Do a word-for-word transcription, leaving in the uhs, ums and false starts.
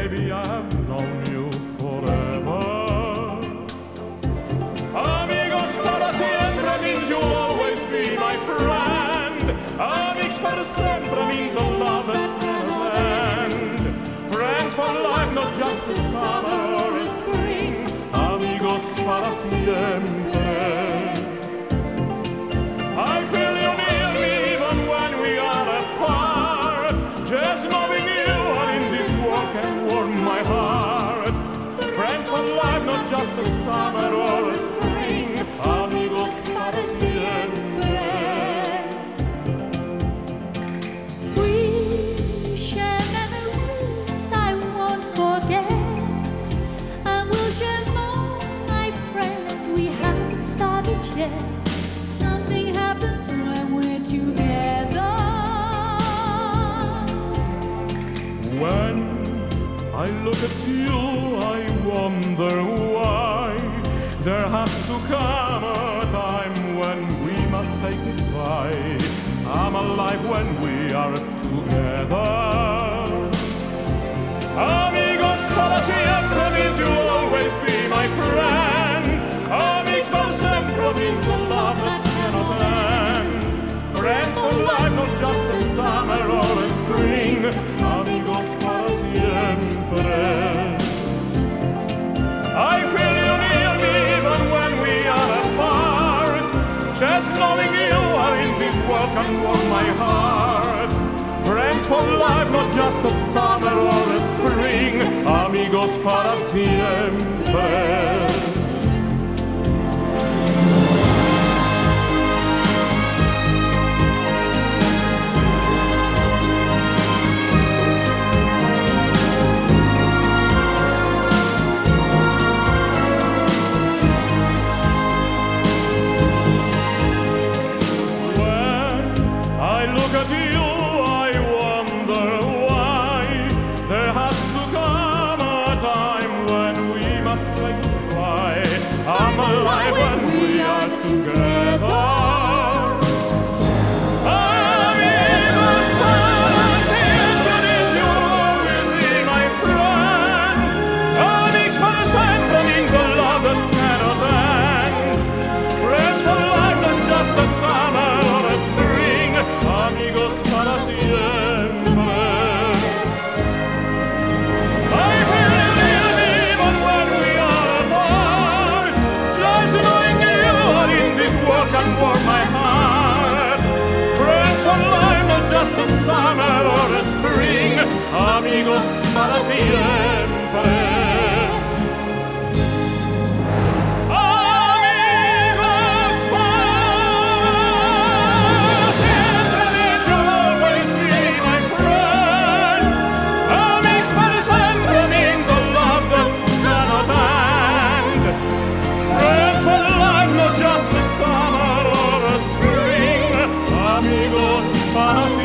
Maybe I have known you forever. Amigos para siempre means you'll always be my friend. Amigos para siempre means a love that never end. Friends for life, not just a summer or a spring. Amigos para siempre. I feel you near me even when we are apart. Just knowing you are in this world can warm my heart. Friends for life, not just a summer or a spring. Amigos para siempre. We share memories I won't forget, and we'll share more, my friend. We haven't started yet. Something happens when we're together. When I look at you, I wonder why there has to come a time when we must say goodbye. I'm alive when we are together. Amigos para siempre means you'll always be my friend. Amigos para siempre means a love that cannot end. Friends for life, not just a summer or a spring. Amigos para siempre. I feel you near me even when we are apart. Just knowing you are in this world can warm my heart. Friends for life, not just a summer or a spring. Amigos para siempre. I look at you, I wonder why there has to come a time when we must say goodbye. I'm alive when we are together. Amigos para siempre means you'll always be my friend. Amigos para siempre means a love that cannot end. Friends for life, not just a summer or a spring. Amigos para siempre. I feel you even when we are apart. Just knowing you are in this world can warm my heart. Friends for life, not just a summer or a spring. Amigos para siempre. Amigos para siempre.